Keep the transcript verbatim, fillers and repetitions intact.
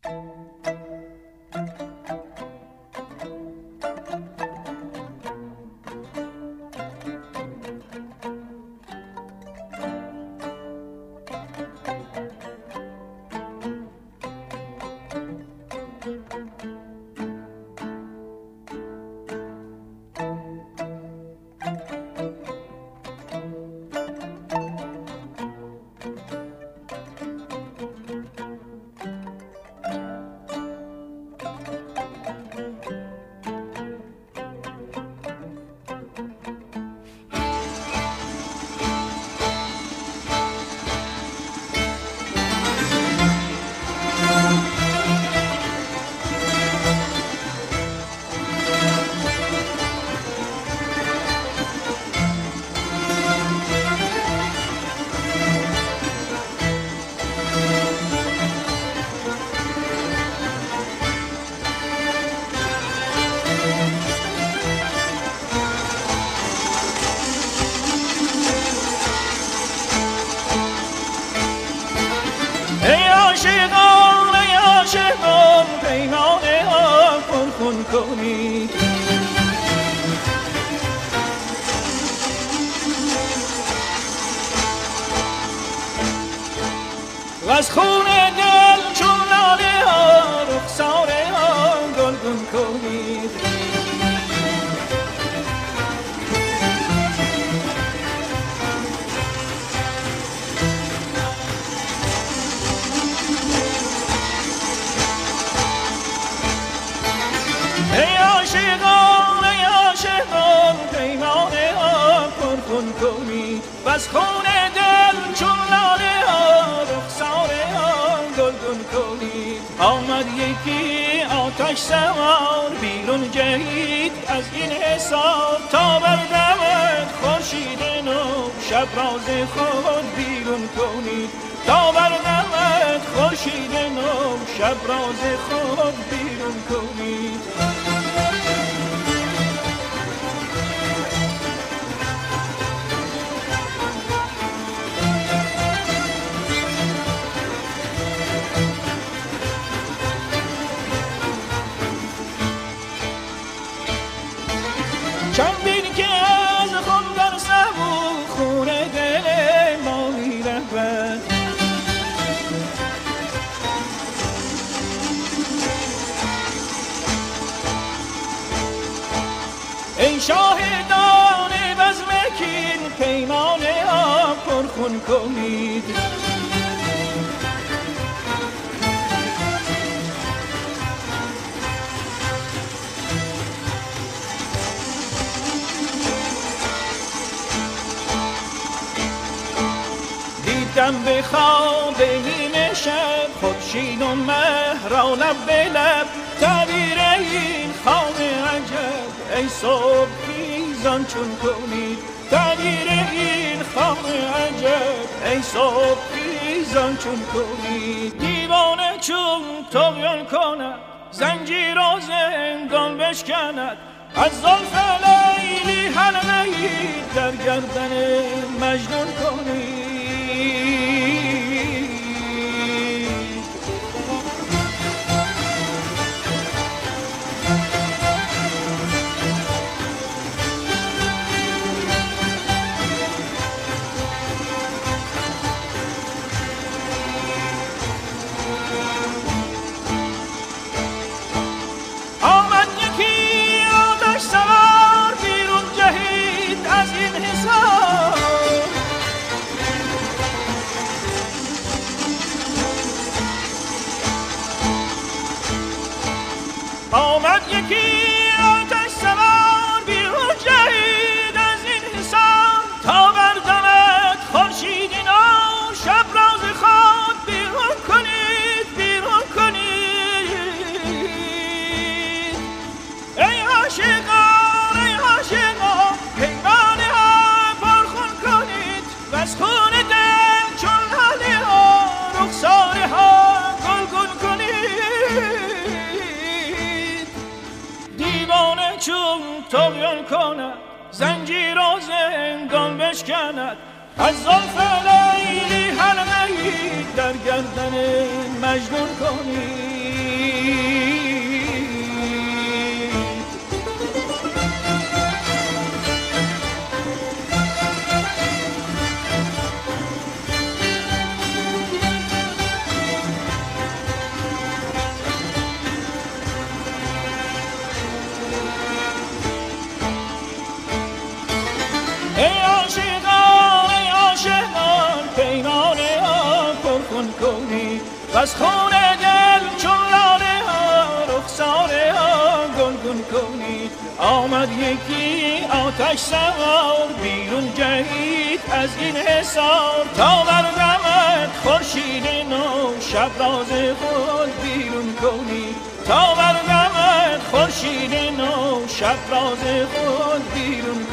از خون دل چون لاله ها رخسار ها گلگون کنید. ای عاشقان ای عاشقان پیمانه ها پرخون کنید و از خون دل چون لاله ها رخسار ها گلگون کنید. آمد یکی آتش سوار بیرون جهید از این حصار تا بردمد خورشید نو شب راز خود بیرون کنید. تا بردمد خورشید نو شب راز خود بیرون کنید. چندین که از خون در سبو خون دل ما می رود. ای شاهدان بزم کین پیمانه ها پرخون کنید. دیدم به خواب نیمه شب خورشید و مه را لب به لب تعبیر این خواب عجب ای صبح خیزان چون کنید. تعبیر این خواب عجب ای صبح خیزان چون کنید. دیوانه چون طغیان کند زنجیر و زندان بشکند از زلف لیلی حلقه‌ای در گردن مجنون کنید. آمد یکی آتش سوار بیرون جهید از این حصار تا بردمد خورشید نو شب راز خود بیرون کنید بیرون کنید. ای عاشقان ای عاشقان پیمانه ها پرخون کنید و از خون دل چون لاله ها رخساره ها گلگون کنید. دیوانه چون طغیان کند زنجیر و زندان بشکند از زلف لیلی حلقه‌ای در گردن مجنون کنید. بس خون دل چون لاله ها رخساره ها گلگون کنی. آمد یکی آتش سوار بیرون جهید از این حصار تا بردمد خورشید نو شب راز خود بیرون کنی. تا بردمد خورشید نو شب راز خود بیرون